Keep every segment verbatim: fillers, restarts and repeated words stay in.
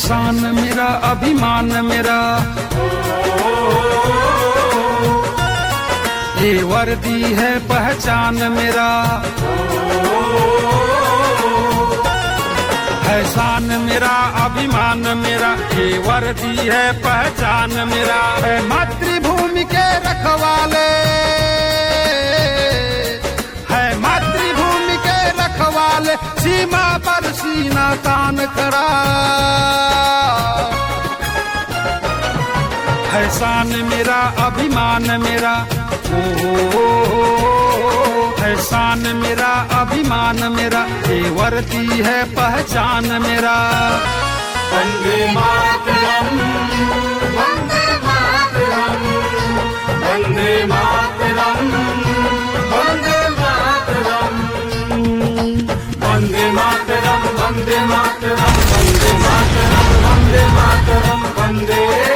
शान मेरा अभिमान मेरा, ये वर्दी है पहचान मेरा, है शान मेरा अभिमान मेरा, ये वर्दी है पहचान मेरा। है मातृभूमि के रखवाले, है मातृभूमि के रखवाले, सीमा पर सीना तान करा। है शान मेरा अभिमान मेरा, ओ, ओ, ओ, ओ, है शान मेरा अभिमान मेरा, ये वर्दी है पहचान मेरा। वंदे मातरम, वंदे मातरम, वंदे मातरम, वंदे मातरम, वंदे मातरम, वंदे मातरम, वंदे मातरम, वंदे मातरम, वंदे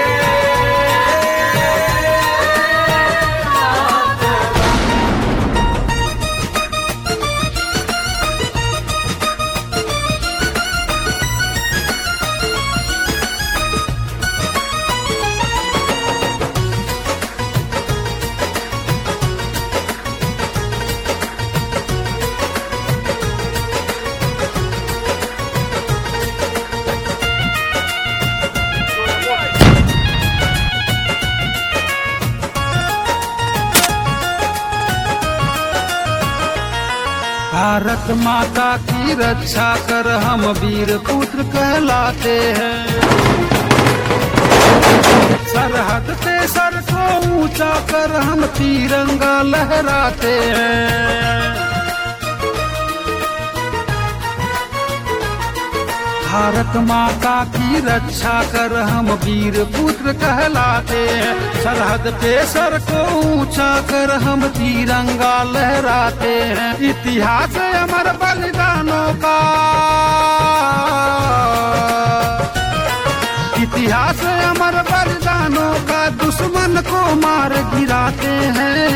भारत माता की रक्षा कर हम वीर पुत्र कहलाते हैं। सरहद पे सर को ऊंचा कर हम तिरंगा लहराते हैं। भारत माता की रक्षा कर हम वीर पुत्र कहलाते हैं। सरहद पे सर को ऊंचा कर हम तिरंगा लहराते हैं। इतिहास अमर बलिदानों का, इतिहास अमर बलिदानों का, दुश्मन को मार गिराते हैं।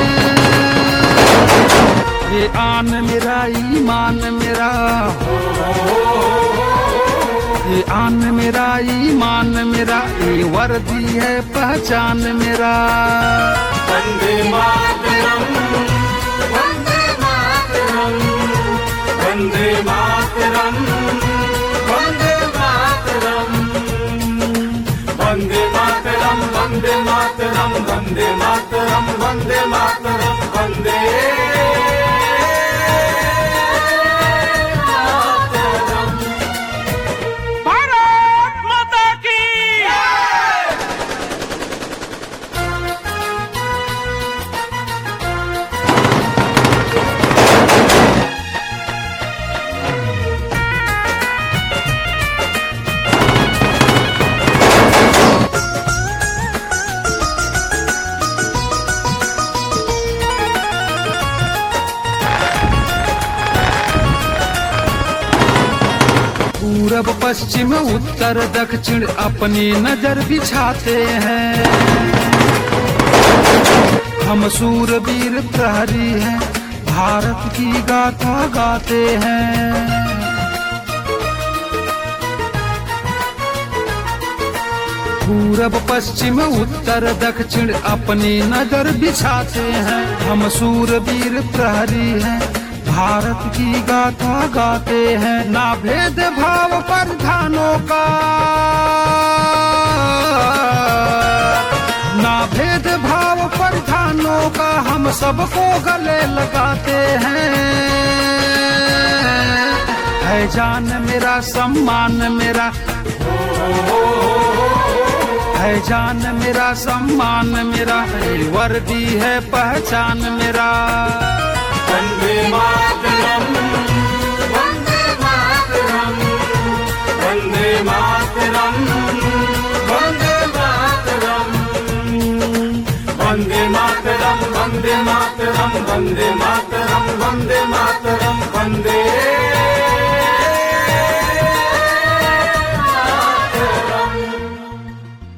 ये आन मेरा ईमान मेरा, ये आन मेरा ईमान मेरा, ये वर्दी है पहचान मेरा। वंदे मातरम, वंदे मातरम, वंदे मातरम, वंदे मातरम, वंदे मातरम, वंदे मातरम, वंदे मातरम, वंदे मातरम, वंदे पूरब पश्चिम उत्तर दक्षिण अपनी नजर बिछाते हैं। हम शूरवीर प्रहरी हैं, भारत की गाथा गाते हैं। पूरब पश्चिम उत्तर दक्षिण अपनी नजर बिछाते हैं। हम शूरवीर प्रहरी हैं, भारत की गाथा गाते हैं। ना भेद भाव प्रधानों का, ना भेद भाव प्रधानों का, हम सबको गले लगाते हैं। है जान मेरा सम्मान मेरा, है जान मेरा सम्मान मेरा, ये वर्दी है पहचान मेरा। वंदे मातरम, वंदे मातरम, वंदे मातरम, वंदे मातरम, वंदे मातरम, वंदे मातरम, वंदे मातरम, वंदे